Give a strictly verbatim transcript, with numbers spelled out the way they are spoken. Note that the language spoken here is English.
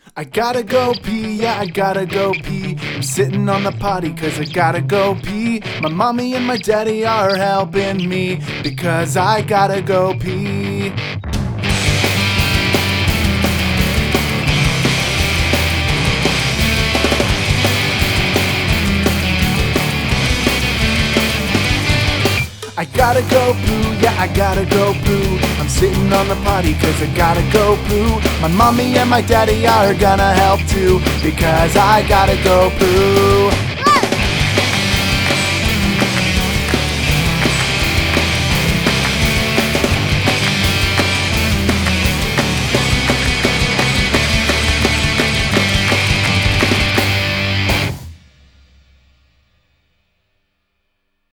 I gotta go pee, yeah, I gotta go pee. I'm sitting on the potty cause I gotta go pee. My mommy and my daddy are helping me because I gotta go pee. I gotta go poo, yeah, I gotta go poo. I'm sitting on the potty cause I gotta go poo. My mommy and my daddy are gonna help too because I gotta go poo.